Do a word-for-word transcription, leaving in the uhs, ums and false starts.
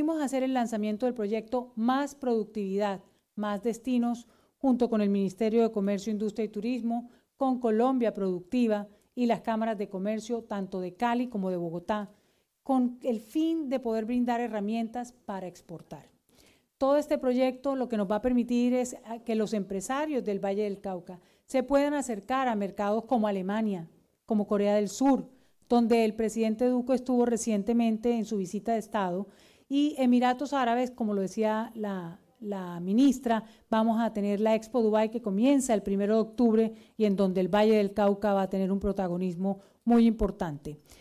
pudimos hacer el lanzamiento del proyecto Más Productividad, Más Destinos, junto con el Ministerio de Comercio, Industria y Turismo, con Colombia Productiva y las cámaras de comercio tanto de Cali como de Bogotá, con el fin de poder brindar herramientas para exportar. Todo este proyecto lo que nos va a permitir es que los empresarios del Valle del Cauca se puedan acercar a mercados como Alemania, como Corea del Sur, donde el presidente Duque estuvo recientemente en su visita de Estado, y Emiratos Árabes, como lo decía la, la ministra, vamos a tener la Expo Dubái que comienza el primero de octubre y en donde el Valle del Cauca va a tener un protagonismo muy importante.